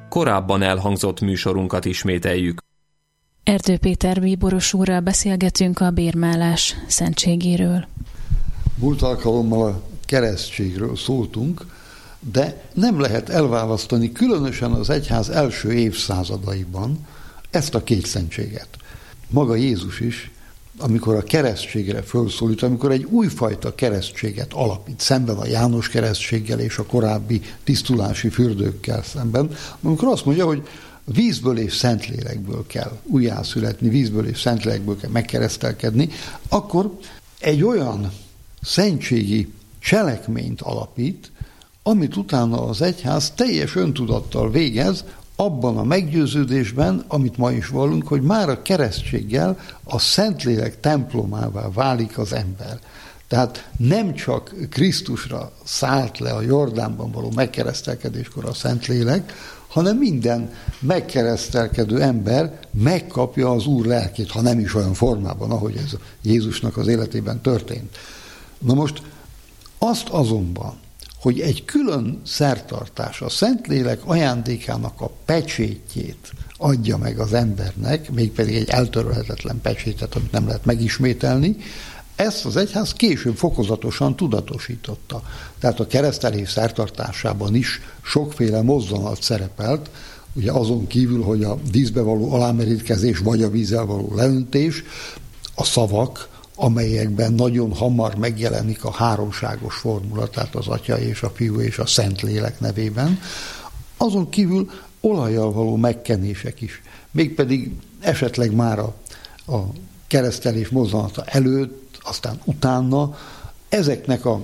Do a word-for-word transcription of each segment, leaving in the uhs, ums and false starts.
korábban elhangzott műsorunkat ismételjük. Erdő Péter bíboros úrral beszélgetünk a bérmálás szentségéről. Múlt alkalommal a keresztségről szóltunk, de nem lehet elválasztani, különösen az egyház első évszázadaiban ezt a két szentséget. Maga Jézus is, amikor a keresztségre felszólít, amikor egy újfajta keresztséget alapít, szemben a János keresztséggel és a korábbi tisztulási fürdőkkel szemben, amikor azt mondja, hogy vízből és szentlélekből kell újjászületni, vízből és szentlélekből kell megkeresztelkedni, akkor egy olyan szentségi cselekményt alapít, amit utána az egyház teljes öntudattal végez, abban a meggyőződésben, amit ma is vallunk, hogy már a keresztséggel a Szentlélek templomává válik az ember. Tehát nem csak Krisztusra szállt le a Jordánban való megkeresztelkedéskor a Szentlélek, hanem minden megkeresztelkedő ember megkapja az Úr lelkét, ha nem is olyan formában, ahogy ez Jézusnak az életében történt. Na most azt azonban, hogy egy külön szertartás a Szentlélek ajándékának a pecsétjét adja meg az embernek, mégpedig egy eltörölhetetlen pecsétet, amit nem lehet megismételni, ezt az egyház később fokozatosan tudatosította. Tehát a keresztelés szertartásában is sokféle mozzanat szerepelt, ugye azon kívül, hogy a vízbe való alámerítkezés vagy a vízzel való leöntés, a szavak, amelyekben nagyon hamar megjelenik a háromságos formula, tehát az Atya és a Fiú és a Szentlélek nevében. Azon kívül olajjal való megkenések is, mégpedig esetleg már a, a keresztelés mozzanata előtt, aztán utána ezeknek a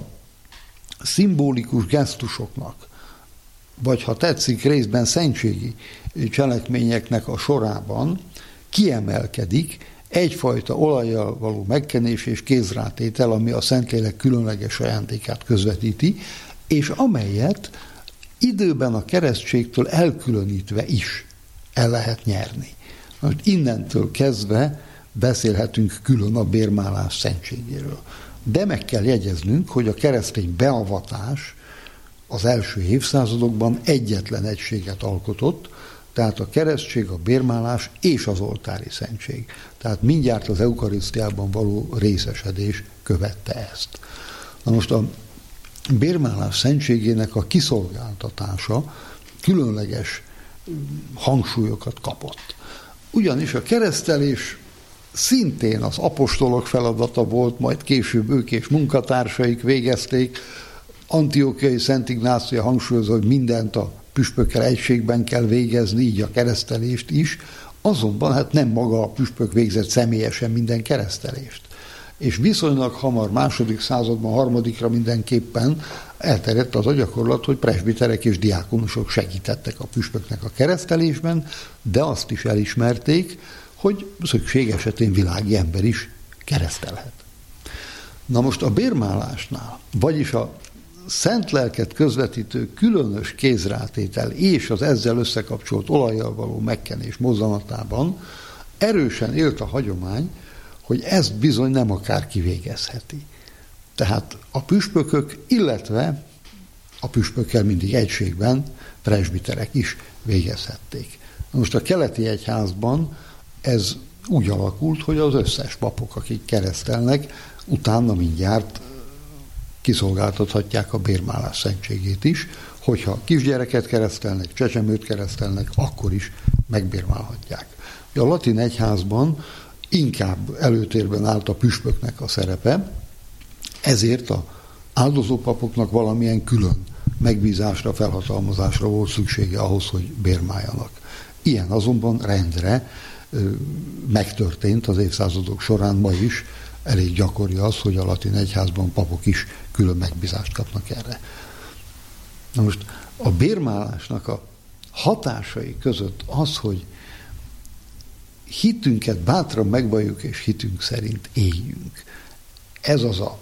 szimbolikus gesztusoknak, vagy ha tetszik részben szentségi cselekményeknek a sorában kiemelkedik egyfajta olajjal való megkenés és kézrátétel, ami a Szentlélek különleges ajándékát közvetíti, és amelyet időben a keresztségtől elkülönítve is el lehet nyerni. Most innentől kezdve beszélhetünk külön a bérmálás szentségéről. De meg kell jegyeznünk, hogy a keresztény beavatás az első évszázadokban egyetlen egységet alkotott, tehát a keresztség, a bérmálás és az oltári szentség. Tehát mindjárt az eukarisztiában való részesedés követte ezt. Na most a bérmálás szentségének a kiszolgáltatása különleges hangsúlyokat kapott. Ugyanis a keresztelés szintén az apostolok feladata volt, majd később ők és munkatársaik végezték. Antiochiai Szent Ignácia hangsúlyozza, hogy mindent a püspökkel egységben kell végezni, így a keresztelést is, azonban hát nem maga a püspök végzett személyesen minden keresztelést. És viszonylag hamar, második században, harmadikra mindenképpen elterjedt az a gyakorlat, hogy presbiterek és diákonusok segítettek a püspöknek a keresztelésben, de azt is elismerték, hogy szükség esetén világi ember is keresztelhet. Na most a bérmálásnál, vagyis a szent lelket közvetítő különös kézrátétel és az ezzel összekapcsolt olajjal való megkenés mozzanatában erősen élt a hagyomány, hogy ezt bizony nem akárki végezheti. Tehát a püspökök, illetve a püspökkel mindig egységben presbiterek is végezhették. Most a keleti egyházban ez úgy alakult, hogy az összes papok, akik keresztelnek, utána mindjárt kiszolgáltathatják a bérmálás szentségét is, hogyha kisgyereket keresztelnek, csecsemőt keresztelnek, akkor is megbérmálhatják. A latin egyházban inkább előtérben állt a püspöknek a szerepe, ezért az áldozópapoknak valamilyen külön megbízásra, felhatalmazásra volt szüksége ahhoz, hogy bérmáljanak. Ilyen azonban rendre megtörtént az évszázadok során, ma is elég gyakori az, hogy a latin egyházban papok is külön megbízást kapnak erre. Na most a bérmálásnak a hatásai között az, hogy hitünket bátran megvalljuk, és hitünk szerint éljünk. Ez az a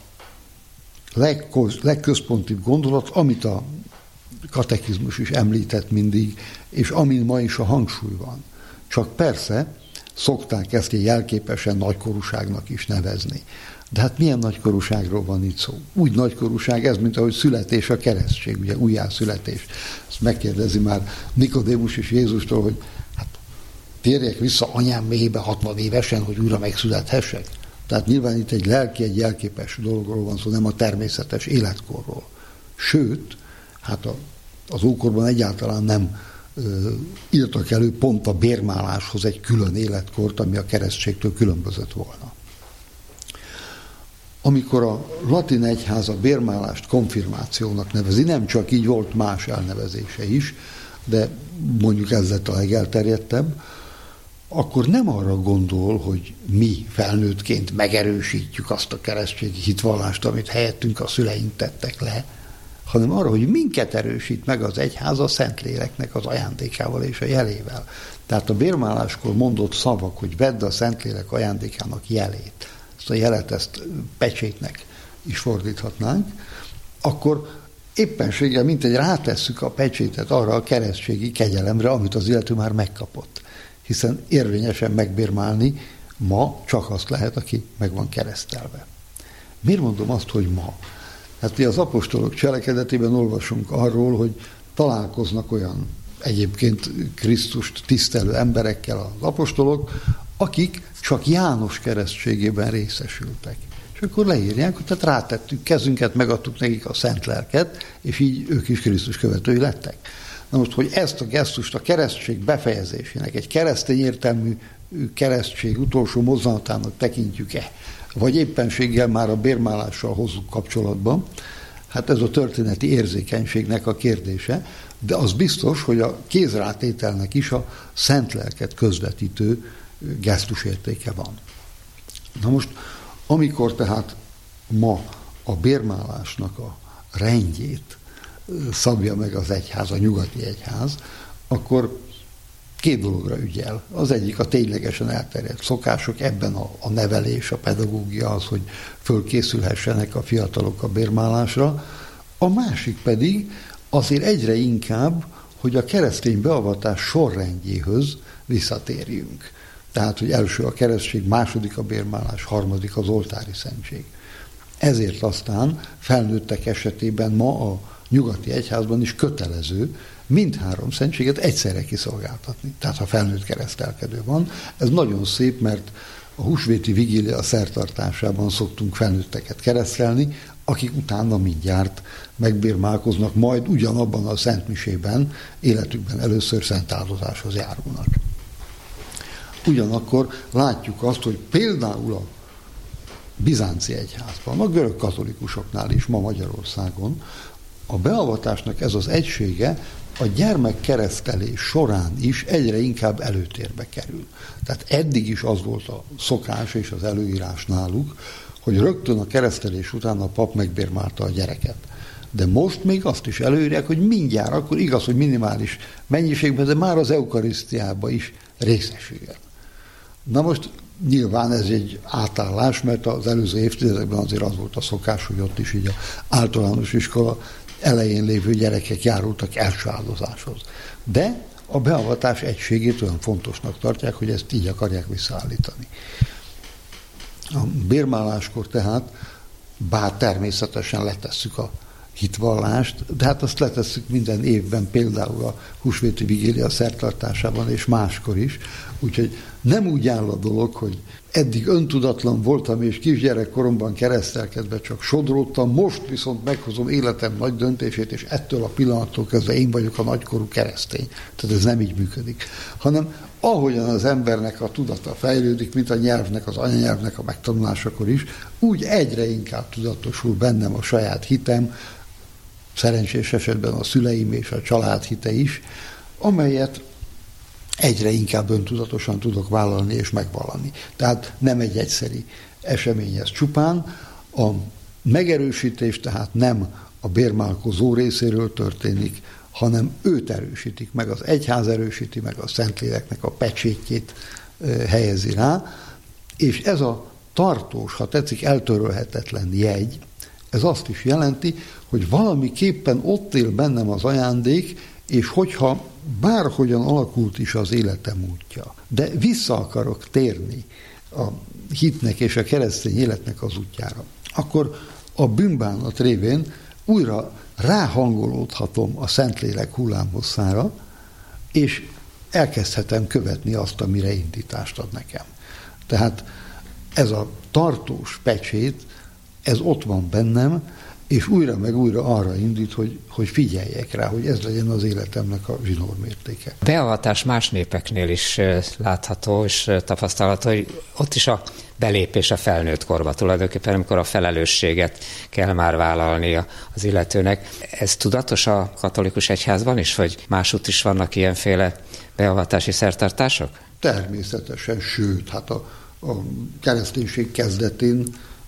legközpontibb gondolat, amit a katekizmus is említett mindig, és amin ma is a hangsúly van. Csak persze szokták ezt egy jelképesen nagykorúságnak is nevezni. De hát milyen nagykorúságról van itt szó? Úgy nagykorúság ez, mint ahogy születés a keresztség, ugye újjászületés. Ezt megkérdezi már Nikodémus is Jézustól, hogy hát térjek vissza anyám méhébe hatvan évesen, hogy újra megszülethessek. Tehát nyilván itt egy lelki, egy jelképes dologról van szó, nem a természetes életkorról. Sőt, hát a, az ókorban egyáltalán nem ö, írtak elő pont a bérmáláshoz egy külön életkort, ami a keresztségtől különbözött volna. Amikor a latin egyház a bérmálást konfirmációnak nevezi, nem csak így, volt más elnevezése is, de mondjuk ez lett a legelterjedtebb, akkor nem arra gondol, hogy mi felnőttként megerősítjük azt a keresztségi hitvallást, amit helyettünk a szüleink tettek le, hanem arra, hogy minket erősít meg az egyház a Szentléleknek az ajándékával és a jelével. Tehát a bérmáláskor mondott szavak, hogy vedd a Szentlélek ajándékának jelét, ezt a jelet, ezt pecsétnek is fordíthatnánk, akkor éppenséggel mintegy rátesszük a pecsétet arra a keresztségi kegyelemre, amit az illető már megkapott. Hiszen érvényesen megbérmálni ma csak azt lehet, aki meg van keresztelve. Miért mondom azt, hogy ma? Hát mi az apostolok cselekedetében olvasunk arról, hogy találkoznak olyan egyébként Krisztust tisztelő emberekkel az apostolok, akik csak János keresztségében részesültek. És akkor leírják, hogy tehát rátettük kezünket, megadtuk nekik a szent lelket, és így ők is Krisztus követői lettek. Na most, hogy ezt a gesztust a keresztség befejezésének, egy keresztény értelmű keresztség utolsó mozzanatának tekintjük-e, vagy éppenséggel már a bérmálással hozzuk kapcsolatban, hát ez a történeti érzékenységnek a kérdése, de az biztos, hogy a kézrátételnek is a szent lelket közvetítő gesztusértéke van. Na most, amikor tehát ma a bérmálásnak a rendjét szabja meg az egyház, a nyugati egyház, akkor két dologra ügyel. Az egyik a ténylegesen elterjedt szokások, ebben a, a nevelés, a pedagógia az, hogy fölkészülhessenek a fiatalok a bérmálásra. A másik pedig azért egyre inkább, hogy a keresztény beavatás sorrendjéhöz visszatérjünk. Tehát, hogy első a keresztség, második a bérmálás, harmadik az oltári szentség. Ezért aztán felnőttek esetében ma a nyugati egyházban is kötelező mindhárom szentséget egyszerre kiszolgáltatni. Tehát, ha felnőtt keresztelkedő van, ez nagyon szép, mert a húsvéti vigília szertartásában szoktunk felnőtteket keresztelni, akik utána mindjárt megbérmálkoznak, majd ugyanabban a szentmisében életükben először szent áldozáshoz járulnak. Ugyanakkor látjuk azt, hogy például a bizánci egyházban, a görög katolikusoknál is ma Magyarországon a beavatásnak ez az egysége a gyermekkeresztelés során is egyre inkább előtérbe kerül. Tehát eddig is az volt a szokás és az előírás náluk, hogy rögtön a keresztelés után a pap megbérmálta a gyereket. De most még azt is előírják, hogy mindjárt, akkor igaz, hogy minimális mennyiségben, de már az eukarisztiában is részesüljön. Na most nyilván ez egy átállás, mert az előző évtizedekben azért az volt a szokás, hogy ott is így az általános iskola elején lévő gyerekek járultak első áldozáshoz. De a beavatás egységét olyan fontosnak tartják, hogy ezt így akarják visszaállítani. A bérmáláskor tehát, bár természetesen letesszük a hitvallást, de hát azt letesszük minden évben, például a húsvéti vigília szertartásában és máskor is, úgyhogy nem úgy áll a dolog, hogy eddig öntudatlan voltam, és kisgyerekkoromban keresztelkedve csak sodródtam, most viszont meghozom életem nagy döntését, és ettől a pillanattól kezdve én vagyok a nagykorú keresztény. Tehát ez nem így működik. Hanem ahogyan az embernek a tudata fejlődik, mint a nyelvnek, az anyanyelvnek a megtanulásakor is, úgy egyre inkább tudatosul bennem a saját hitem, szerencsés esetben a szüleim és a család hite is, amelyet egyre inkább öntudatosan tudok vállalni és megvallani. Tehát nem egy egyszeri esemény ez csupán. A megerősítés tehát nem a bérmálkozó részéről történik, hanem őt erősítik meg, az egyház erősíti meg, a Szentléleknek a pecsétjét helyezi rá, és ez a tartós, ha tetszik, eltörölhetetlen jegy, ez azt is jelenti, hogy valamiképpen ott él bennem az ajándék, és hogyha bárhogyan alakult is az életem útja, de vissza akarok térni a hitnek és a keresztény életnek az útjára, akkor a bűnbánat révén újra ráhangolódhatom a Szentlélek hullámhosszára, és elkezdhetem követni azt, amire indítást ad nekem. Tehát ez a tartós pecsét, ez ott van bennem, és újra meg újra arra indít, hogy, hogy figyeljek rá, hogy ez legyen az életemnek a zsinórmértéke. Beavatás más népeknél is látható és tapasztalható, hogy ott is a belépés a felnőtt korba tulajdonképpen, amikor a felelősséget kell már vállalnia az illetőnek. Ez tudatos a katolikus egyházban is, vagy másútt is vannak ilyenféle beavatási szertartások? Természetesen, sőt, hát a, a kereszténység kezdetén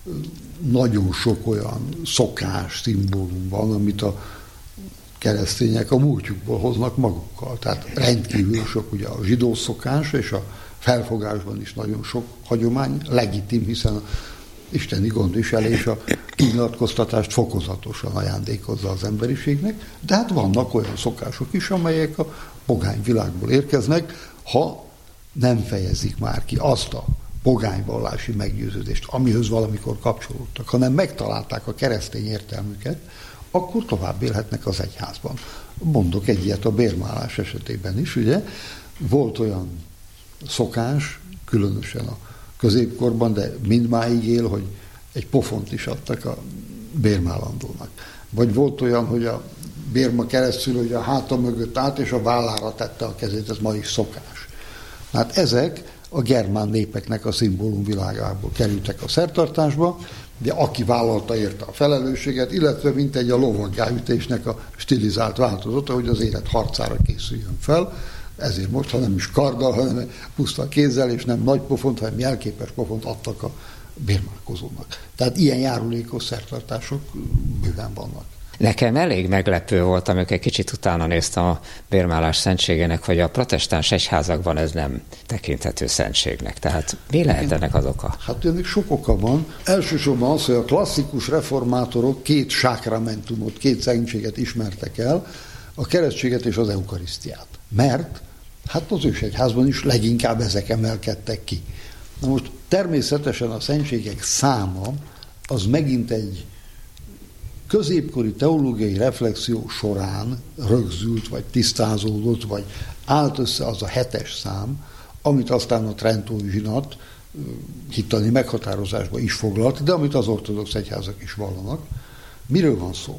nagyon sok olyan szokás, szimbólum van, amit a keresztények a múltjukból hoznak magukkal. Tehát rendkívül sok ugye a zsidó szokás, és a felfogásban is nagyon sok hagyomány, legitim, hiszen a isteni gondviselés a kinyilatkoztatást fokozatosan ajándékozza az emberiségnek, de hát vannak olyan szokások is, amelyek a pogány világból érkeznek, ha nem fejezik már ki azt a pogányvallási meggyőződést, amihez valamikor kapcsolódtak, hanem megtalálták a keresztény értelmüket, akkor tovább élhetnek az egyházban. Mondok egy ilyet a bérmálás esetében is, ugye? Volt olyan szokás, különösen a középkorban, de mindmáig él, hogy egy pofont is adtak a bérmálandónak. Vagy volt olyan, hogy a bérma keresztül, hogy a háta mögött állt, és a vállára tette a kezét, ez ma is szokás. Hát ezek a germán népeknek a szimbólum világából kerültek a szertartásba, de aki vállalta érte a felelősséget, illetve mint egy a lovagjáütésnek a stilizált változata, hogy az élet harcára készüljön fel, ezért most, ha nem is karddal, hanem puszta kézzel, és nem nagy pofont, hanem jelképes pofont adtak a bérmálkozónak. Tehát ilyen járulékos szertartások bőven vannak. Nekem elég meglepő volt, amikor egy kicsit utána néztem a bérmálás szentségének, hogy a protestáns egyházakban ez nem tekinthető szentségnek. Tehát mi lehet ennek az oka? Hát ennek sok oka van. Elsősorban az, hogy a klasszikus reformátorok két sákramentumot, két szentséget ismertek el, a keresztséget és az eukarisztiát. Mert hát az ősegyházban is leginkább ezek emelkedtek ki. Na most természetesen a szentségek száma az megint egy középkori teológiai reflexió során rögzült, vagy tisztázódott, vagy állt össze az a hetes szám, amit aztán a Trentói zsinat hittani meghatározásba is foglalt, de amit az ortodox egyházak is vallanak. Miről van szó?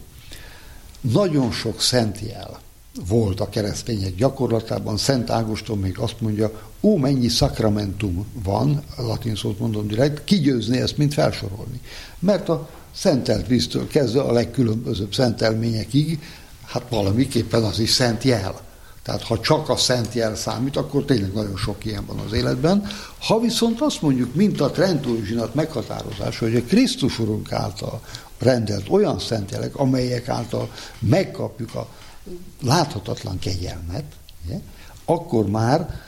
Nagyon sok szent jel volt a keresztények gyakorlatában. Szent Ágoston még azt mondja, ó, mennyi szakramentum van, latin szót mondom direkt, kigyőzni ezt, mint felsorolni. Mert a szentelt víztől kezdve a legkülönbözőbb szentelményekig, hát valamiképpen az is szent jel. Tehát ha csak a szent jel számít, akkor tényleg nagyon sok ilyen van az életben. Ha viszont azt mondjuk, mint a Trentói zsinat meghatározása, hogy a Krisztus Urunk által rendelt olyan szent jelek, amelyek által megkapjuk a láthatatlan kegyelmet, ugye, akkor már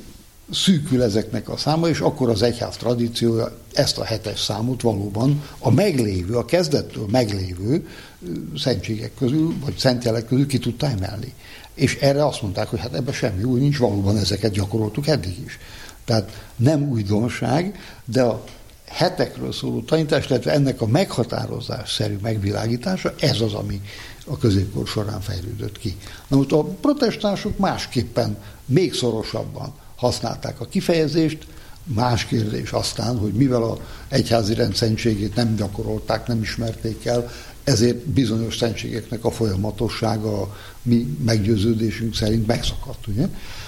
szűkül ezeknek a száma, és akkor az egyház tradíciója ezt a hetes számot valóban a meglévő, a kezdettől meglévő szentségek közül, vagy szentjelek közül ki tudta emelni. És erre azt mondták, hogy hát ebben semmi új nincs, valóban ezeket gyakoroltuk eddig is. Tehát nem újdonság, de a hetekről szóló tanítás, illetve ennek a meghatározásszerű megvilágítása, ez az, ami a középkor során fejlődött ki. Na most a protestánsok másképpen, még szorosabban használták a kifejezést, más kérdés aztán, hogy mivel az egyházi rend szentségét nem gyakorolták, nem ismerték el, ezért bizonyos szentségeknek a folyamatossága a mi meggyőződésünk szerint megszakadt. Ugye?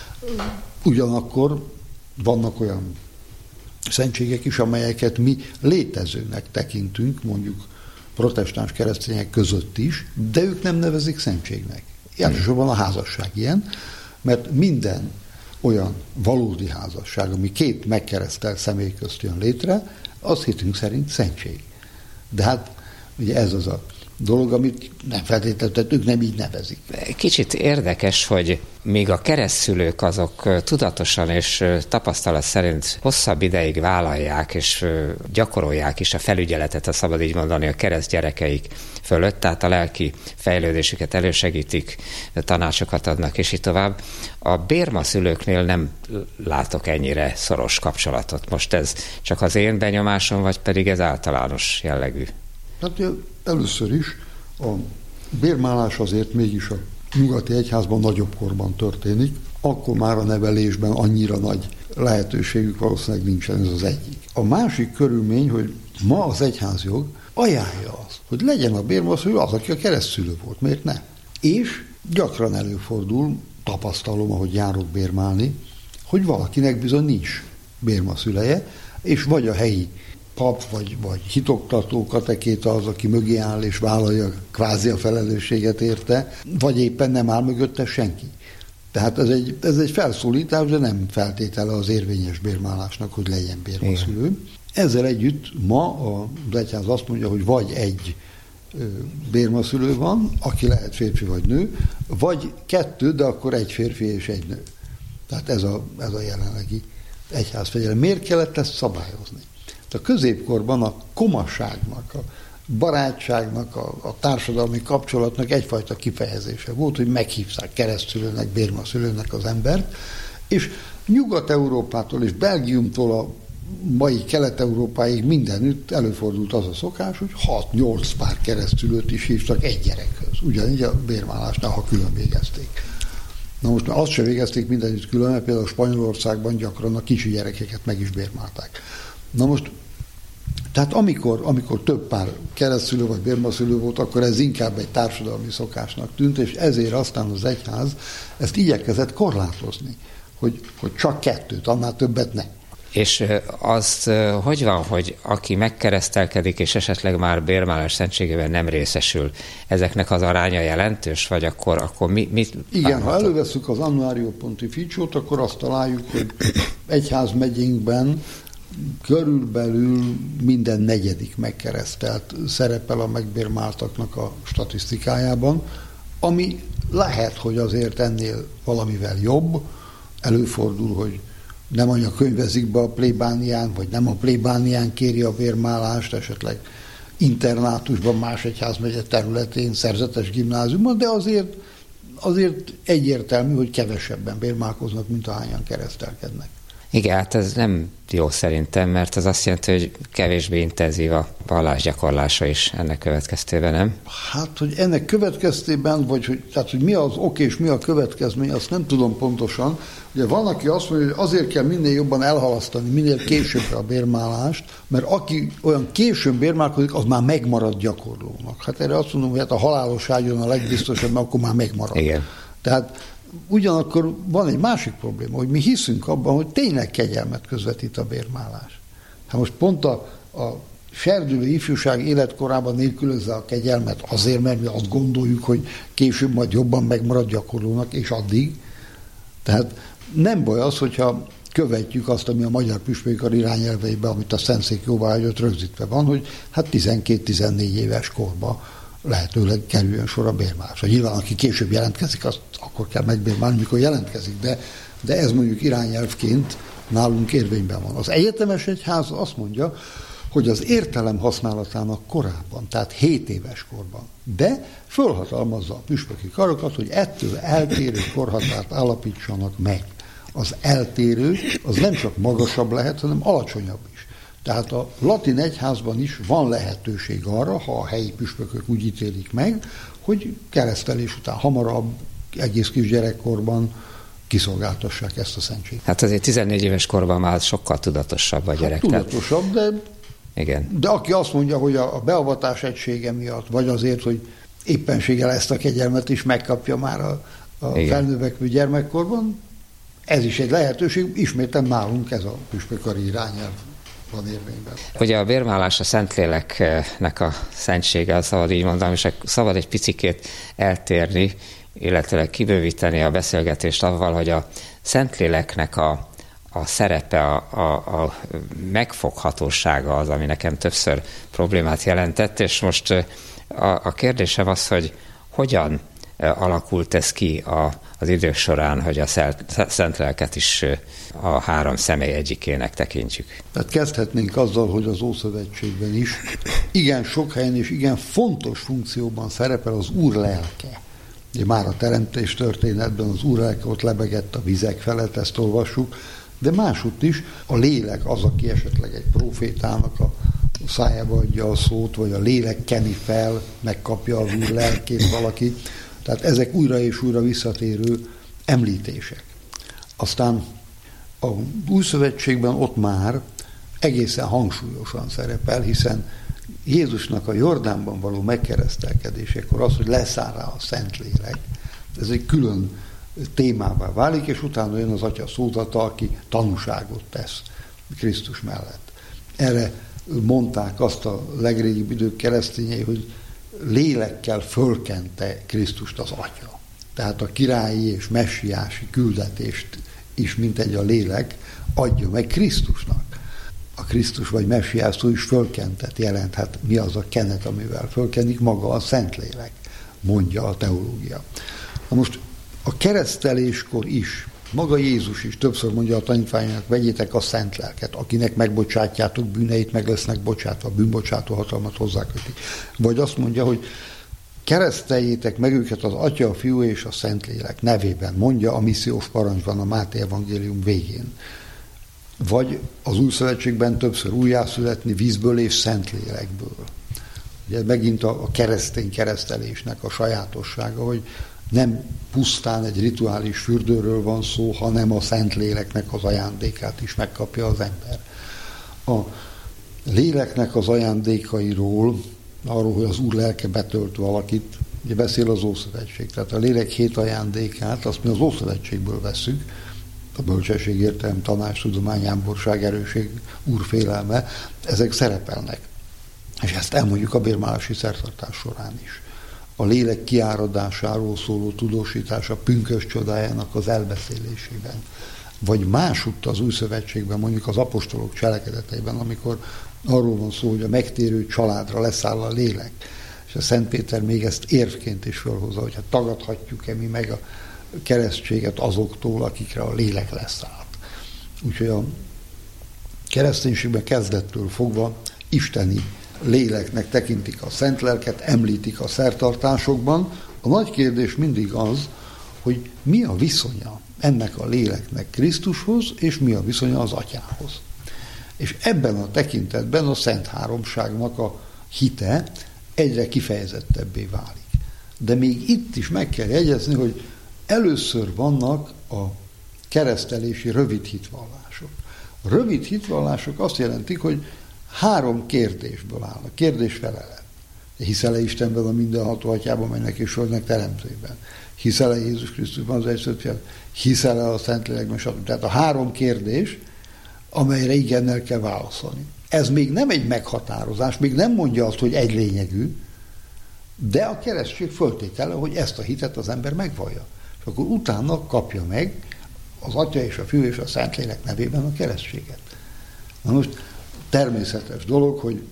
Ugyanakkor vannak olyan szentségek is, amelyeket mi létezőnek tekintünk, mondjuk protestáns keresztények között is, de ők nem nevezik szentségnek. Elsősorban a házasság ilyen, mert minden olyan valódi házasság, ami két megkeresztelt személy közt jön létre, az hitünk szerint szentség. De hát ugye ez az a dolog, amit nem feltétlenül, tehát ők nem így nevezik. Kicsit érdekes, hogy még a keresztszülők azok tudatosan és tapasztalat szerint hosszabb ideig vállalják és gyakorolják is a felügyeletet, ha szabad így mondani, a kereszt gyerekeik fölött, tehát a lelki fejlődésüket elősegítik, tanácsokat adnak, és így tovább. A bérmaszülőknél nem látok ennyire szoros kapcsolatot. Most ez csak az én benyomásom, vagy pedig ez általános jellegű? Hát először is a bérmálás azért mégis a nyugati egyházban nagyobb korban történik, akkor már a nevelésben annyira nagy lehetőségük valószínűleg nincsen, ez az egyik. A másik körülmény, hogy ma az egyházjog ajánlja azt, hogy legyen a bérmaszülő az, aki a keresztszülő volt, miért ne? És gyakran előfordul, tapasztalom, ahogy járok bérmálni, hogy valakinek bizony nincs bérmaszüleje, és vagy a helyi pap, vagy, vagy hitoktató katekéta az, aki mögé áll és vállalja kvázi a felelősséget érte, vagy éppen nem áll mögötte senki. Tehát ez egy, ez egy felszólítás, de nem feltétele az érvényes bérmálásnak, hogy legyen bérmaszülő. Igen. Ezzel együtt ma az egyház azt mondja, hogy vagy egy bérmaszülő van, aki lehet férfi vagy nő, vagy kettő, de akkor egy férfi és egy nő. Tehát ez a, ez a jelenlegi egyházfegyelem. Miért kellett ezt szabályozni? A középkorban a komaságnak, a barátságnak, a, a társadalmi kapcsolatnak egyfajta kifejezése volt, hogy meghívták keresztszülőnek, bérmaszülőnek az embert, és Nyugat-Európától és Belgiumtól a mai Kelet-Európáig mindenütt előfordult az a szokás, hogy hat-nyolc pár keresztszülőt is hívtak egy gyerekhöz. Ugyanígy a bérmálásnál, ha külön végezték. Na most már azt sem végezték mindenütt külön, mert például Spanyolországban gyakran a kicsi gyerekeket meg is bérmálták. Na most, tehát amikor, amikor több pár keresztszülő vagy bérmaszülő volt, akkor ez inkább egy társadalmi szokásnak tűnt, és ezért aztán az egyház ezt igyekezett korlátozni, hogy, hogy csak kettőt, annál többet ne. És az hogy van, hogy aki megkeresztelkedik, és esetleg már bérmálás szentségében nem részesül, ezeknek az aránya jelentős, vagy akkor, akkor mi, mit... Igen, bánhatott? Ha elővesszük az Annuario Pontificiót, akkor azt találjuk, hogy egyházmegyénkben körülbelül minden negyedik megkeresztelt szerepel a megbérmáltaknak a statisztikájában, ami lehet, hogy azért ennél valamivel jobb, előfordul, hogy nem anyakönyvezik be a plébánián, vagy nem a plébánián kéri a bérmálást, esetleg internátusban, más egyházmegye területén, szerzetes gimnáziumban, de azért, azért egyértelmű, hogy kevesebben bérmálkoznak, mint ahányan keresztelkednek. Igen, hát ez nem jó szerintem, mert az azt jelenti, hogy kevésbé intenzív a vallásgyakorlása is ennek következtében, nem? Hát, hogy ennek következtében, vagy hogy, tehát, hogy mi az ok és mi a következmény, azt nem tudom pontosan. Ugye van, aki azt mondja, hogy azért kell minél jobban elhalasztani, minél későbbre a bérmálást, mert aki olyan későn bérmálkodik, az már megmarad gyakorlónak. Hát erre azt mondom, hogy hát a halálos ágyon a legbiztosabb, mert akkor már megmarad. Igen. Tehát ugyanakkor van egy másik probléma, hogy mi hiszünk abban, hogy tényleg kegyelmet közvetít a bérmálás. Hát most pont a, a serdülő ifjúság életkorában nélkülözze a kegyelmet azért, mert mi azt gondoljuk, hogy később majd jobban megmarad gyakorlónak, és addig. Tehát nem baj az, hogyha követjük azt, ami a magyar püspökkar irányelveiben, amit a Szentszék jóváhagyott, rögzítve van, hogy hát tizenkét-tizennégy éves korban lehetőleg kerüljön sor a bérmálásra. Nyilván, aki később jelentkezik, azt akkor kell megbérmálni, mikor jelentkezik, de, de ez mondjuk irányelvként nálunk érvényben van. Az egyetemes egyház azt mondja, hogy az értelem használatának korábban, tehát hét éves korban, de fölhatalmazza a püspöki karokat, hogy ettől eltérő korhatárt állapítsanak meg. Az eltérő az nem csak magasabb lehet, hanem alacsonyabb is. Tehát a latin egyházban is van lehetőség arra, ha a helyi püspökök úgy ítélik meg, hogy keresztelés után hamarabb, egész kis gyerekkorban kiszolgáltassák ezt a szentséget. Hát azért tizennégy éves korban már sokkal tudatosabb a gyerek. Hát tudatosabb, de, igen. de aki azt mondja, hogy a, a beavatás egysége miatt, vagy azért, hogy éppenséggel ezt a kegyelmet is megkapja már a, a felnövekvő gyermekkorban, ez is egy lehetőség, ismétem nálunk ez a püspökkari irányelv van érvényben. Ugye a bérmálás a Szentléleknek a szentsége, szabad így mondani, és szabad egy picikét eltérni, illetve kibővíteni a beszélgetést avval, hogy a Szentléleknek a, a szerepe, a, a, a megfoghatósága az, ami nekem többször problémát jelentett, és most a, a kérdésem az, hogy hogyan alakult ez ki a, az idők során, hogy a Szentléleket is a három személy egyikének tekintjük. Tehát kezdhetnénk azzal, hogy az Ószövetségben is igen sok helyen és igen fontos funkcióban szerepel az Úr lelke. Ugye már a teremtés történetben az Úr lelke ott lebegett a vizek felett, ezt olvassuk, de másútt is a lélek az, aki esetleg egy prófétának a szájába adja a szót, vagy a lélek keni fel, megkapja az Úr lelkét valaki. Tehát ezek újra és újra visszatérő említések. Aztán a Új Szövetségben ott már egészen hangsúlyosan szerepel, hiszen Jézusnak a Jordánban való megkeresztelkedésekor az, hogy leszáll rá a Szentlélek, ez egy külön témává válik, és utána jön az Atya szózata, aki tanúságot tesz Krisztus mellett. Erre mondták azt a legrégibb idők keresztényei, hogy lélekkel fölkente Krisztust az Atya. Tehát a királyi és messiási küldetést is, mint egy a lélek, adja meg Krisztusnak. A Krisztus vagy messiás szó is fölkentet jelent. Hát mi az a kenet, amivel fölkenik? Maga a Szentlélek, mondja a teológia. Na most a kereszteléskor is, maga Jézus is többször mondja a tanítványainak, vegyétek a szent lelket, akinek megbocsátjátok bűneit, meg lesznek bocsátva, bűnbocsátó hatalmat hozzákötik. Vagy azt mondja, hogy kereszteljétek meg őket az Atya, a Fiú és a Szentlélek nevében, mondja a missziós parancsban a Máté evangélium végén. Vagy az Új Szövetségben többször újjászületni vízből és Szentlélekből. Ugye megint a, a keresztény keresztelésnek a sajátossága, hogy nem pusztán egy rituális fürdőről van szó, hanem a Szentléleknek az ajándékát is megkapja az ember. A léleknek az ajándékairól, arról, hogy az Úr lelke betölt valakit, ugye beszél az Ószövetség. Tehát a lélek hét ajándékát, azt mi az Ószövetségből veszünk, a bölcsesség, értelem, tanács, tudomány, jámborság, erőség, úrfélelme, ezek szerepelnek. És ezt elmondjuk a bérmálási szertartás során is. A lélek kiáradásáról szóló tudósítása pünkös csodájának az elbeszélésében. Vagy másutt az Új Szövetségben, mondjuk az apostolok cselekedeteiben, amikor arról van szó, hogy a megtérő családra leszáll a lélek. És a Szent Péter még ezt érvként is felhozza, hogy hát tagadhatjuk-e mi meg a keresztséget azoktól, akikre a lélek leszállt. Úgyhogy a kereszténységben kezdettől fogva isteni léleknek tekintik a szent lelket, említik a szertartásokban. A nagy kérdés mindig az, hogy mi a viszonya ennek a léleknek Krisztushoz, és mi a viszonya az Atyához. És ebben a tekintetben a Szent Háromságnak a hite egyre kifejezettebbé válik. De még itt is meg kell jegyezni, hogy először vannak a keresztelési rövid hitvallások. A rövid hitvallások azt jelentik, hogy három kérdésből állnak. Kérdés-felelet. Hiszel-e Istenben, a mindenható Atyában, mennek és földnek teremtőjében? Hiszel-e Jézus Krisztusban, az egyszülött Fiat? Hiszel-e a Szentlélekben, stb. Tehát a három kérdés, amelyre igennel kell válaszolni. Ez még nem egy meghatározás, még nem mondja azt, hogy egy lényegű, de a keresztség föltétele, hogy ezt a hitet az ember megvallja. És akkor utána kapja meg az Atya és a Fiú és a Szentlélek nevében a keresztséget. Na most természetes dolog, hogy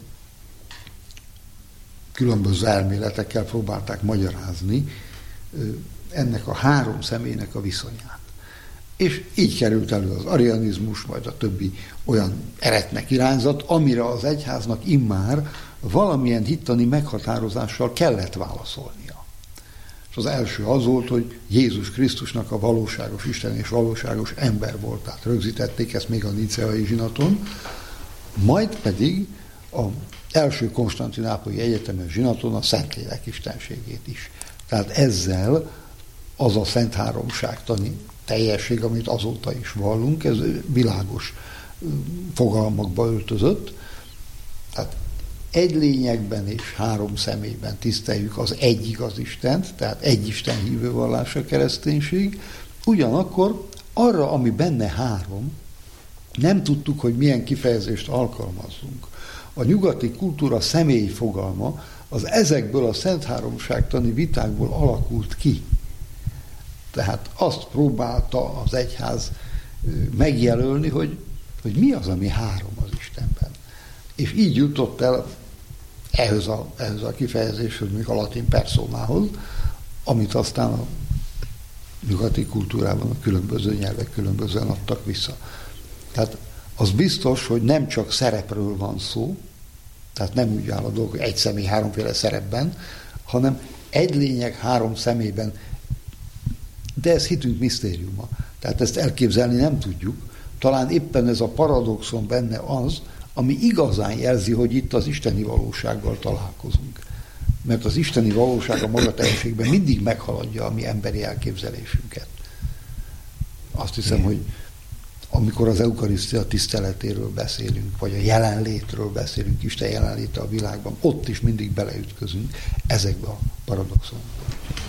különböző elméletekkel próbálták magyarázni ennek a három személynek a viszonyát. És így került elő az arianizmus, majd a többi olyan eretnek irányzat, amire az egyháznak immár valamilyen hittani meghatározással kellett válaszolnia. És az első az volt, hogy Jézus Krisztusnak a valóságos Isten és valóságos ember volt. Tehát rögzítették ezt még a niceai zsinaton, majd pedig az első konstantinápolyi egyetemes zsinaton a Szentlélek istenségét is. Tehát ezzel az a Szent Háromságtani teljesség, amit azóta is vallunk, ez világos fogalmakba öltözött. Tehát egy lényegben és három személyben tiszteljük az egy igaz Istent, tehát egy Isten hívő vallás a kereszténység, ugyanakkor arra, ami benne három, nem tudtuk, hogy milyen kifejezést alkalmazzunk. A nyugati kultúra személyi fogalma az ezekből a Szent Háromságtani vitákból alakult ki. Tehát azt próbálta az egyház megjelölni, hogy, hogy mi az, ami három az Istenben. És így jutott el ehhez a, ehhez a kifejezéshez, még a latin personához, amit aztán a nyugati kultúrában a különböző nyelvek különbözően adtak vissza. Tehát az biztos, hogy nem csak szerepről van szó, tehát nem úgy áll a dolog, hogy egy személy háromféle szerepben, hanem egy lényeg három személyben. De ez hitünk misztériuma. Tehát ezt elképzelni nem tudjuk. Talán éppen ez a paradoxon benne az, ami igazán jelzi, hogy itt az isteni valósággal találkozunk. Mert az isteni valóság a maga teljességben mindig meghaladja a mi emberi elképzelésünket. Azt hiszem, Igen. hogy amikor az eukarisztia tiszteletéről beszélünk, vagy a jelenlétről beszélünk, Isten jelenléte a világban, ott is mindig beleütközünk ezekbe a paradoxonokba.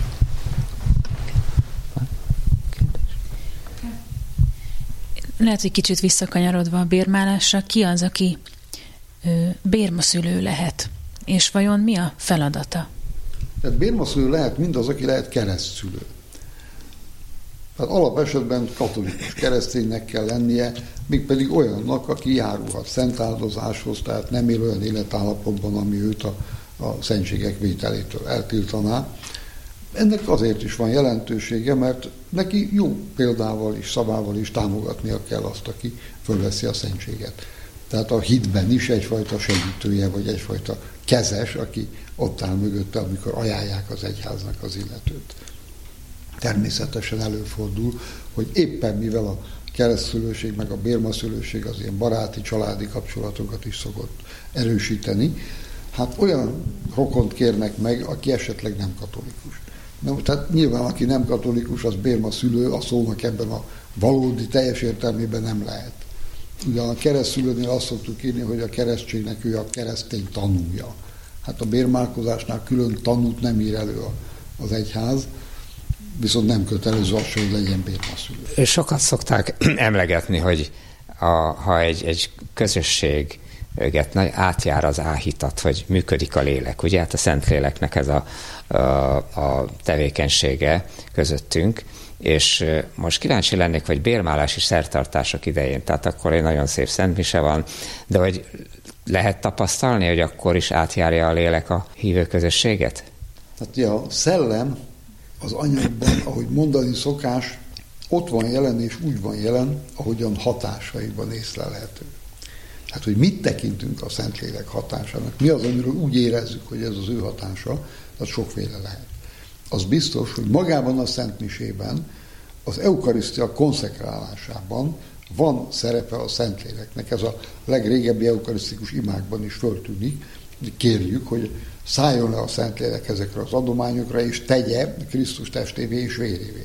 Lehet, hogy kicsit visszakanyarodva a bérmálásra, ki az, aki ö, bérmaszülő lehet, és vajon mi a feladata? Tehát bérmaszülő lehet mindaz, aki lehet keresztszülő. Tehát alapesetben katolikus kereszténynek kell lennie, mégpedig olyannak, aki járulhat szentáldozáshoz, tehát nem él olyan életállapotban, ami őt a, a szentségek vételétől eltiltaná. Ennek azért is van jelentősége, mert neki jó példával és szavával is támogatnia kell azt, aki fölveszi a szentséget. Tehát a hitben is egyfajta segítője, vagy egyfajta kezes, aki ott áll mögötte, amikor ajánlják az egyháznak az illetőt. Természetesen előfordul, hogy éppen mivel a keresztszülőség meg a bérmaszülőség az ilyen baráti, családi kapcsolatokat is szokott erősíteni, hát olyan rokont kérnek meg, aki esetleg nem katolikus. Na, tehát nyilván, aki nem katolikus, az bérmaszülő, a szónak ebben a valódi, teljes értelmében nem lehet. Ugyan a keresztszülőnél azt szoktuk írni, hogy a keresztségnek ő a keresztény tanúja. Hát a bérmálkozásnál külön tanút nem ír elő az egyház, viszont nem kötelező az, hogy legyen bérmaszülő. Sokat szokták emlegetni, hogy a, ha egy, egy közösség átjár az áhítat, hogy működik a lélek. Ugye hát a Szentléleknek ez a, a, a tevékenysége közöttünk, és most kíváncsi lennék, hogy bérmálási szertartások idején, tehát akkor egy nagyon szép szentmise van, de hogy lehet tapasztalni, hogy akkor is átjárja a lélek a hívő közösséget? Hát ja, a szellem az anyagban, ahogy mondani szokás, ott van jelen és úgy van jelen, ahogyan hatásaiban észlelhető. Hát, hogy mit tekintünk a Szentlélek hatásának, mi az, amiről úgy érezzük, hogy ez az ő hatása, az sokféle lehet. Az biztos, hogy magában a Szentmisében, az eukarisztia konszekrálásában van szerepe a Szentléleknek. Ez a legrégebbi eukarisztikus imákban is föltűnik. Kérjük, hogy szálljon le a Szentlélek ezekre az adományokra, és tegye Krisztus testévé és vérévé.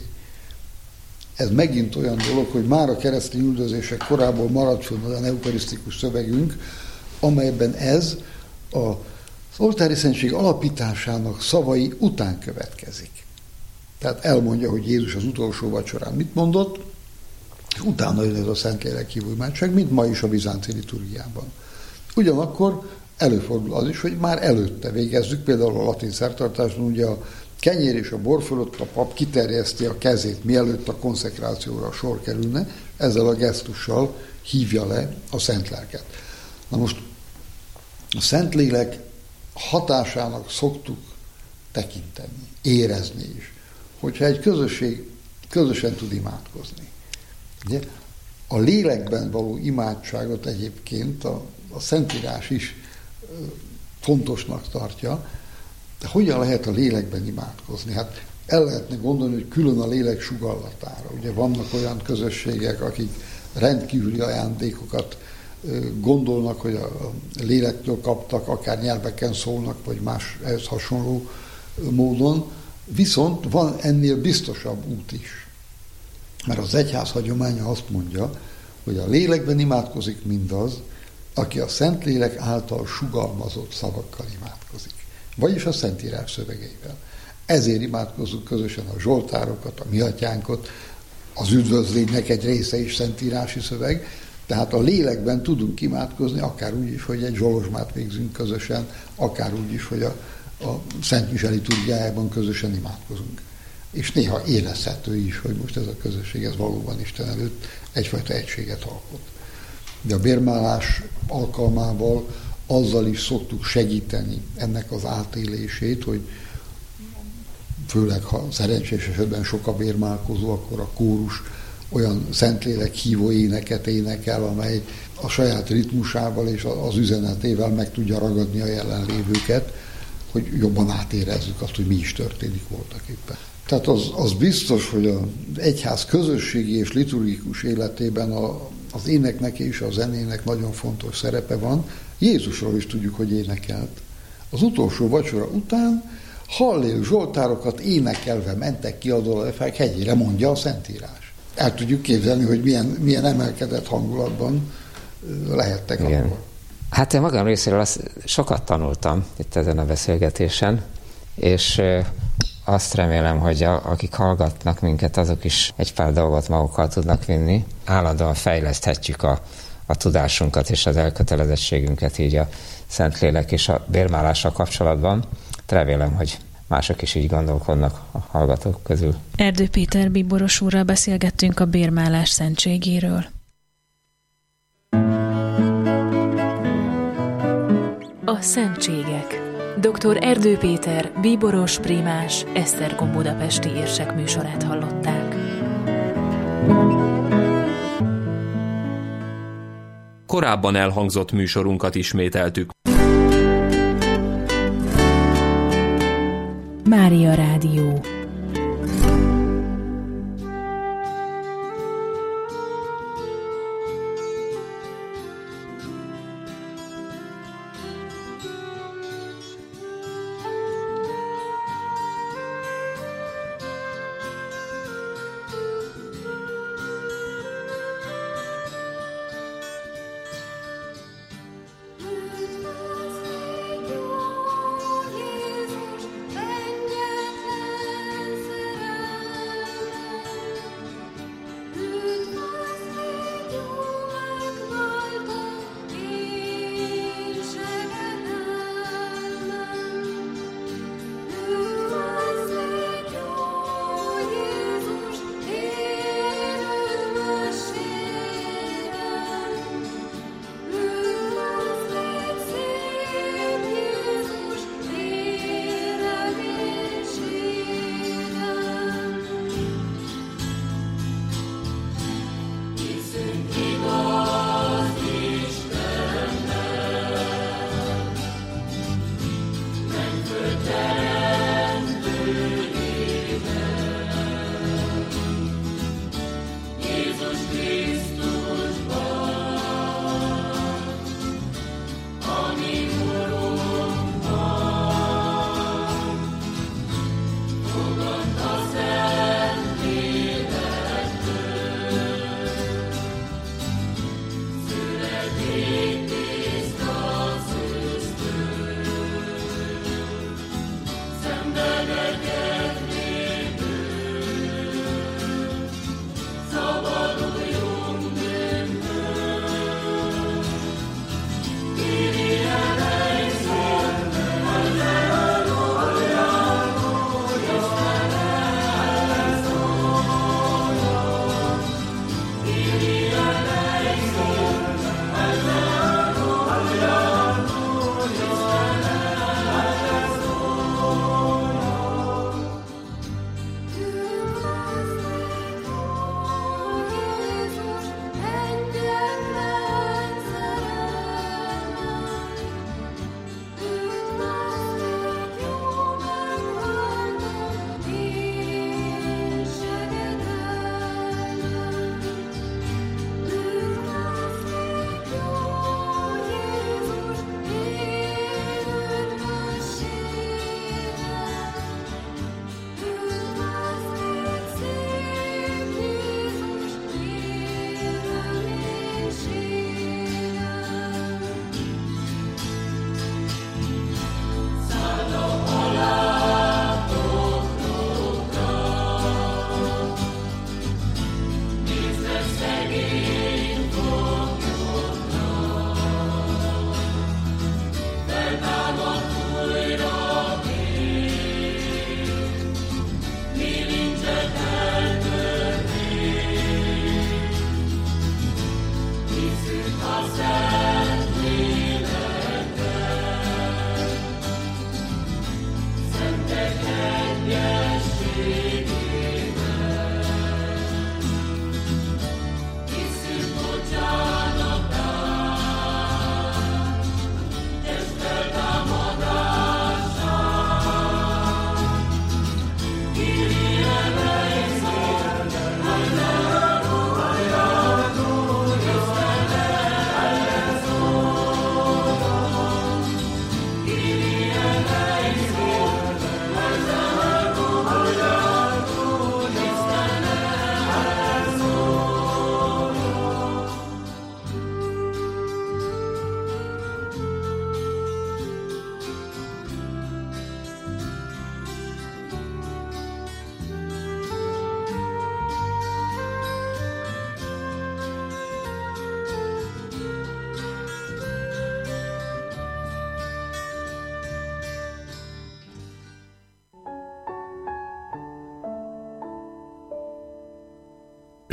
Ez megint olyan dolog, hogy már a keresztény üldözések korából maradt fönn olyan eukarisztikus szövegünk, amelyben ez az oltári szentség alapításának szavai után következik. Tehát elmondja, hogy Jézus az utolsó vacsorán mit mondott, és utána jön ez a Szentlélek hívó imádság, mint ma is a bizánci liturgiában. Ugyanakkor előfordul az is, hogy már előtte végezzük, például a latin szertartásban ugye a kenyér és a bor fölött a pap kiterjeszti a kezét, mielőtt a konszekrációra sor kerülne, ezzel a gesztussal hívja le a Szent Lelket. Na most a Szentlélek hatásának szoktuk tekinteni, érezni is, hogyha egy közösség közösen tud imádkozni. Ugye? A lélekben való imádságot egyébként a, a Szentírás is fontosnak tartja, de hogyan lehet a lélekben imádkozni? Hát el lehetne gondolni, hogy külön a lélek sugallatára. Ugye vannak olyan közösségek, akik rendkívüli ajándékokat gondolnak, hogy a lélektől kaptak, akár nyelveken szólnak, vagy más ehhez hasonló módon. Viszont van ennél biztosabb út is. Mert az egyház hagyománya azt mondja, hogy a lélekben imádkozik mindaz, aki a Szentlélek által sugalmazott szavakkal imádkozik. Vagyis a Szentírás szövegeivel. Ezért imádkozzuk közösen a zsoltárokat, a mi atyánkot, az üdvözlénynek egy része is szentírási szöveg, tehát a lélekben tudunk imádkozni, akár úgy is, hogy egy zsolozsmát végzünk közösen, akár úgy is, hogy a, a Szent Mise liturgiájában közösen imádkozunk. És néha érezhető is, hogy most ez a közösség, ez valóban Isten előtt egyfajta egységet alkot. De a bérmálás alkalmával azzal is szoktuk segíteni ennek az átélését, hogy főleg, ha szerencsés esetben sok a bérmálkozó, akkor a kórus olyan Szentlélek hívó éneket énekel, amely a saját ritmusával és az üzenetével meg tudja ragadni a jelenlévőket, hogy jobban átérezzük azt, hogy mi is történik voltak éppen. Tehát az, az biztos, hogy az egyház közösségi és liturgikus életében a az éneknek és a zenének nagyon fontos szerepe van. Jézusról is tudjuk, hogy énekelt. Az utolsó vacsora után hallél zsoltárokat énekelve mentek ki a Dolajfák hegyére, mondja a Szentírás. El tudjuk képzelni, hogy milyen, milyen emelkedett hangulatban lehettek Igen. akkor. Hát én magam részéről azt sokat tanultam itt ezen a beszélgetésen, és azt remélem, hogy a, akik hallgatnak minket, azok is egy pár dolgot magukkal tudnak vinni. Állandóan fejleszthetjük a, a tudásunkat és az elkötelezettségünket így a Szentlélek és a bérmálással kapcsolatban. Remélem, hogy mások is így gondolkodnak a hallgatók közül. Erdő Péter bíboros úrral beszélgettünk a bérmálás szentségéről. A szentségek. doktor Erdő Péter, bíboros, prímás, Esztergom budapesti érsek műsorát hallották. Korábban elhangzott műsorunkat ismételtük. Mária Rádió.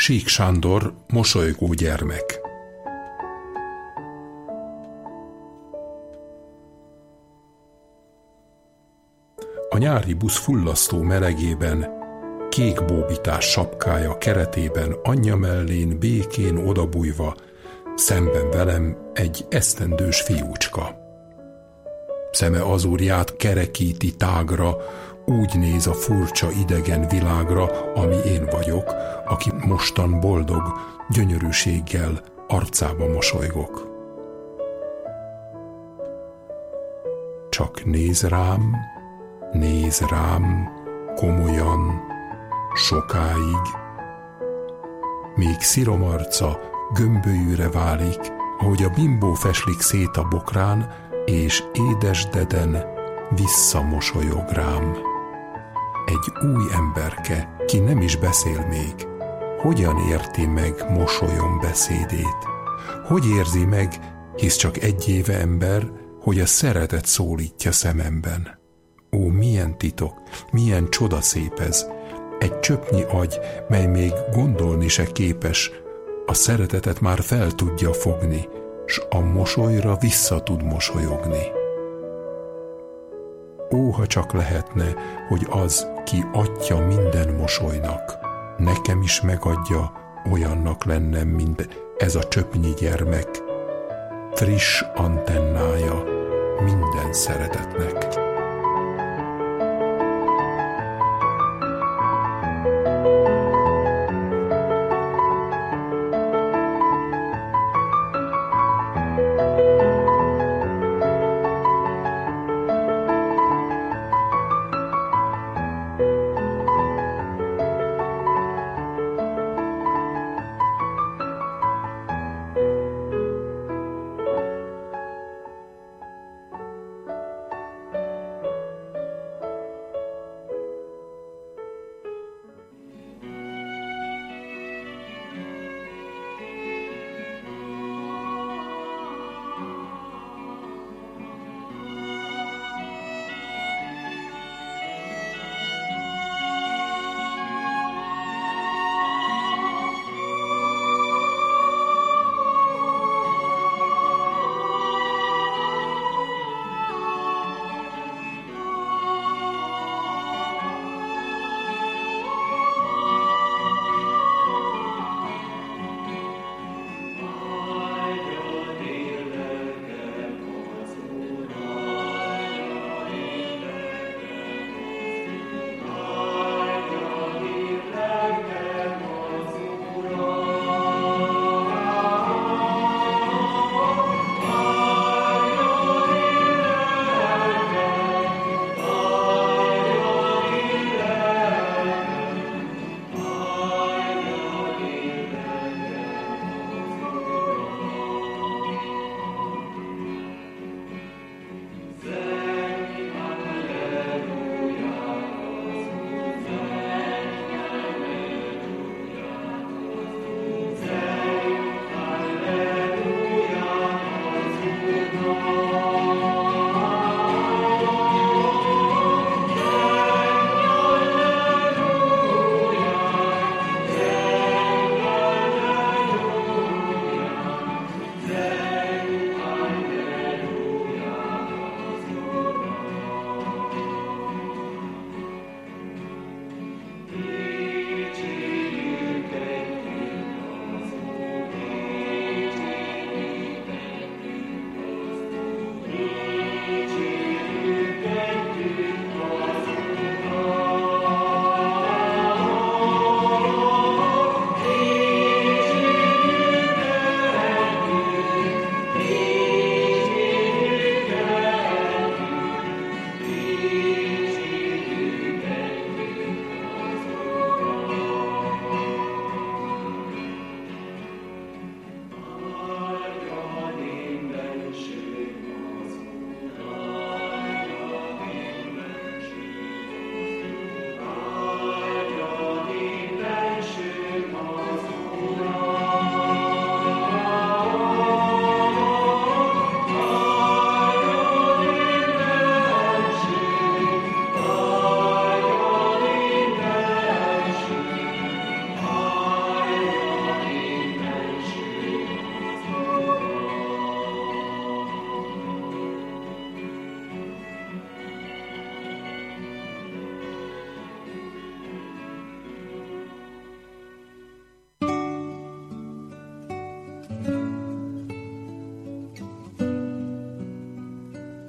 Sík Sándor, Mosolygó gyermek. A nyári busz fullasztó melegében, kék bóbitás sapkája keretében anyja mellén békén odabújva, szemben velem egy esztendős fiúcska. Szeme azúrját kerekíti tágra, úgy néz a furcsa idegen világra, ami én vagyok, aki mostan boldog, gyönyörűséggel arcába mosolygok. Csak néz rám, néz rám, komolyan, sokáig, míg sziromarca gömbölyűre válik, ahogy a bimbó feslik szét a bokrán, és édesdeden visszamosolyog rám. Egy új emberke, ki nem is beszél még, hogyan érti meg mosolyom beszédét? Hogy érzi meg, hisz csak egy éve ember, hogy a szeretet szólítja szememben? Ó, milyen titok, milyen csodaszép ez! Egy csöpnyi agy, mely még gondolni se képes, a szeretetet már fel tudja fogni, s a mosolyra vissza tud mosolyogni. Ó, ha csak lehetne, hogy az, ki atya minden mosolynak, nekem is megadja, olyannak lennem, mint ez a csöpnyi gyermek, friss antennája minden szeretetnek.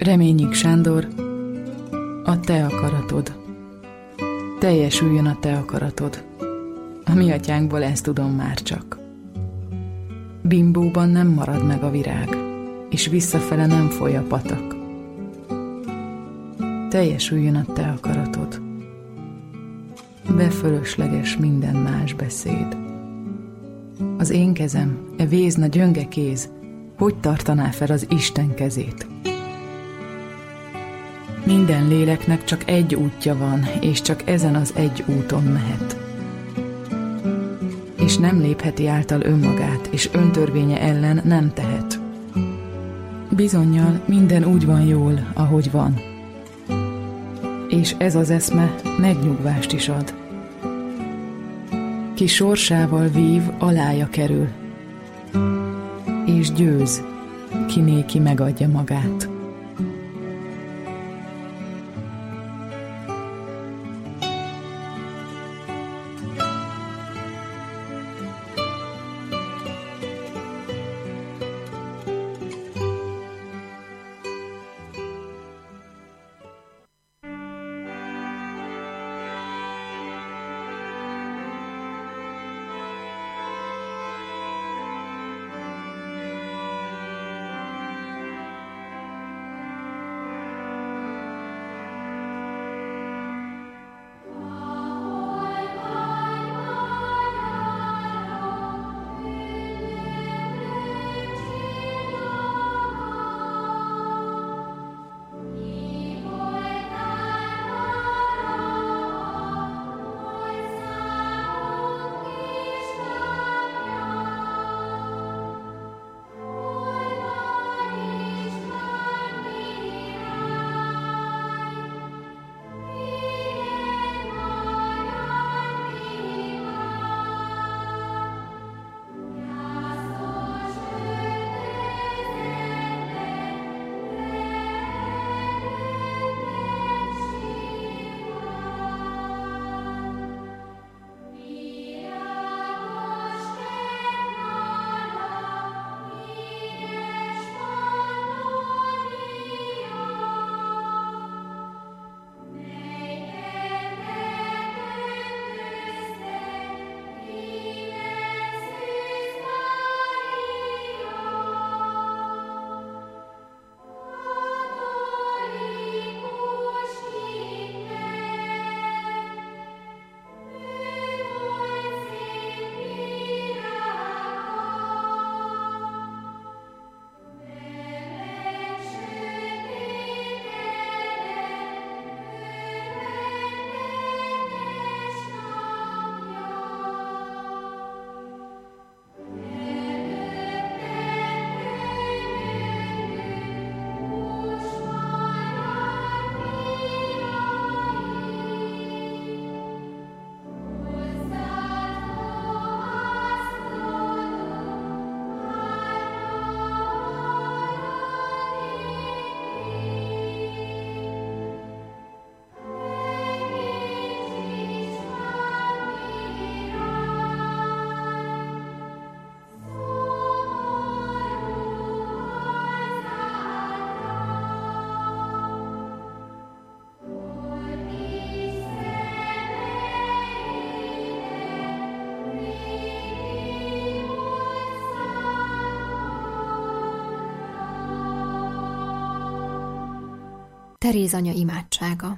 Reményik Sándor, a te akaratod. Teljesüljön a te akaratod. A mi atyánkból ezt tudom már csak. Bimbóban nem marad meg a virág, és visszafele nem foly a patak. Teljesüljön a te akaratod. Befölösleges minden más beszéd. Az én kezem, e vézna gyönge kéz, hogy tartaná fel az Isten kezét? Minden léleknek csak egy útja van, és csak ezen az egy úton mehet. És nem lépheti által önmagát, és öntörvénye ellen nem tehet. Bizonnyal minden úgy van jól, ahogy van. És ez az eszme megnyugvást is ad. Ki sorsával vív, alája kerül, és győz, ki néki megadja magát. Teréz anya imádsága.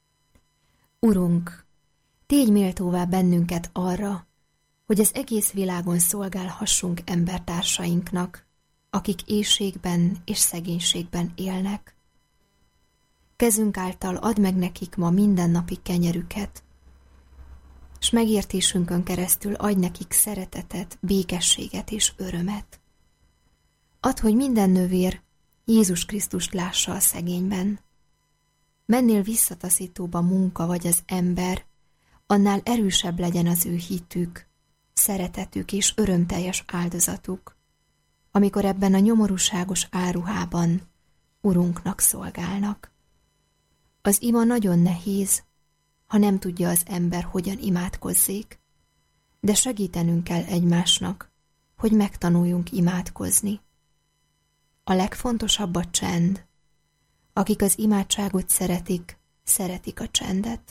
Urunk, tégy méltóvá bennünket arra, hogy az egész világon szolgálhassunk embertársainknak, akik éhségben és szegénységben élnek. Kezünk által add meg nekik ma mindennapi kenyerüket, s megértésünkön keresztül adj nekik szeretetet, békességet és örömet. Add, hogy minden nővér Jézus Krisztust lássa a szegényben. Mennél visszataszítóbb a munka vagy az ember, annál erősebb legyen az ő hitük, szeretetük és örömteljes áldozatuk, amikor ebben a nyomorúságos áruhában Urunknak szolgálnak. Az ima nagyon nehéz, ha nem tudja az ember, hogyan imádkozzék, de segítenünk kell egymásnak, hogy megtanuljunk imádkozni. A legfontosabb a csend, Akik az imádságot szeretik, szeretik a csendet.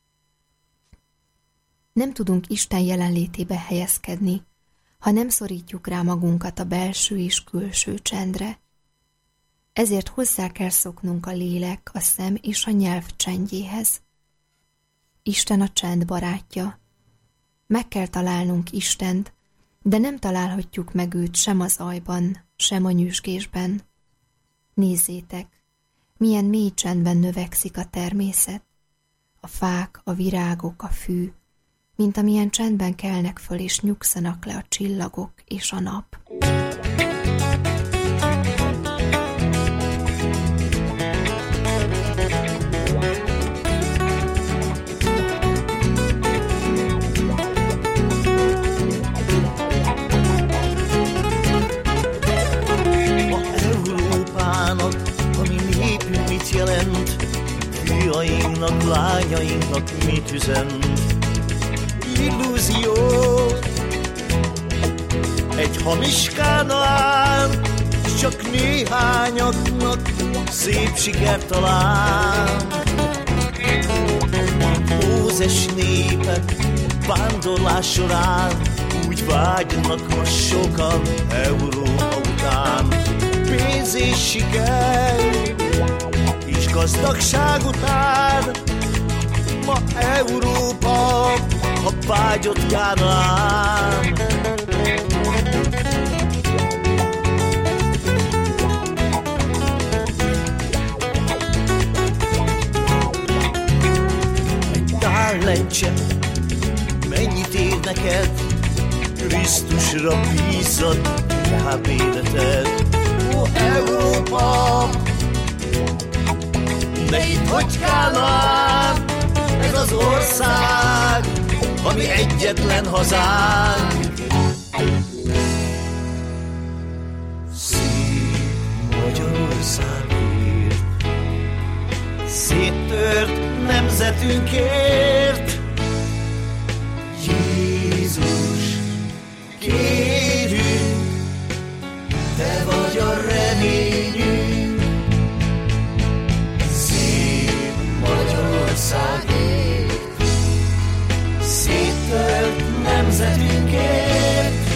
Nem tudunk Isten jelenlétébe helyezkedni, ha nem szorítjuk rá magunkat a belső és külső csendre. Ezért hozzá kell szoknunk a lélek, a szem és a nyelv csendjéhez. Isten a csend barátja. Meg kell találnunk Istent, de nem találhatjuk meg őt sem az ajban, sem a nyüzsgésben. Nézzétek, milyen mély csendben növekszik a természet, a fák, a virágok, a fű, mint amilyen csendben kelnek föl és nyugszanak le a csillagok és a nap. Mit jelent, fiainknak, lányainknak mit üzent? Illúzió, egy hamis Kánaán, csak néhányaknak szép sikert talán. Mózes népek vándorlás során úgy vágynak ma sokan Európa után. Pénz és siker és gazdagság után ma Európa a vágyott Kánaán. Egy tállencse mennyit ér neked? Krisztusra bízzad inkább életed. Ó, Európa, ne itt hogy Kánaán, ez az ország, ami egyetlen hazánk. Szép Magyarországért, széttört nemzetünkért. Jézus, kérünk, te vagy a reményünk. Szép Magyarországért, széttört nemzetünkért.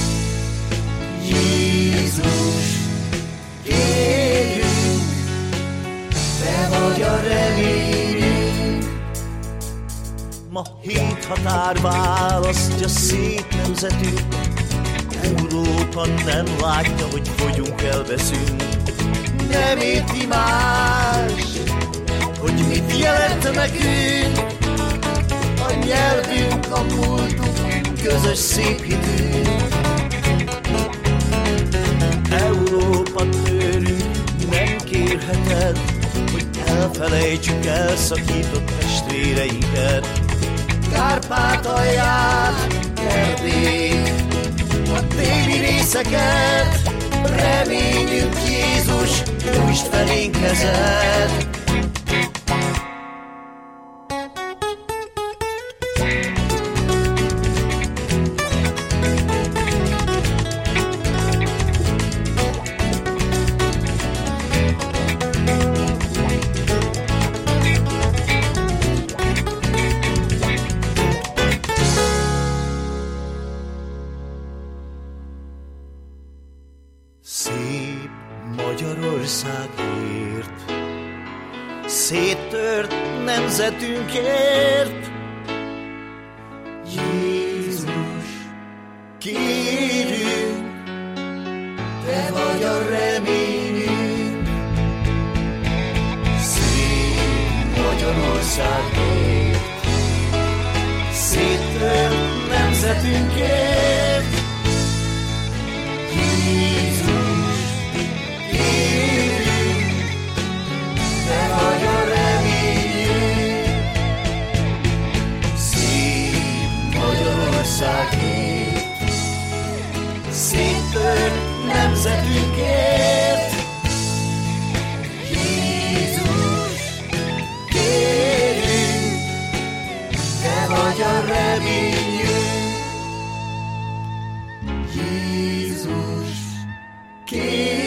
Jézus, kérünk, te vagy a reményünk. Ma hét határ választja szép nemzetünk. Európa nem látja, hogy fogyunk, elveszünk. Nem érti más, hogy mit jelent nekünk a nyelvünk, a múltunk, közös szép hitünk. Európa tőlünk nem kérheted, hogy elfelejtsük elszakított testvéreinket. Kárpátalját, Erdélyt, a déli részeket, reményünk Jézus, nyújtsd felénk kezed. Szép Magyarországért, széttört nemzetünkért. Jézus, kérünk, te vagy a reményünk. Szép Magyarországért, széttört nemzetünkért. Jézus, kérünk, te vagy a reményünk. Szép Magyarországért, széttört nemzetünkért. Jézus, kérünk, te vagy a reményünk. Jézus, kérünk,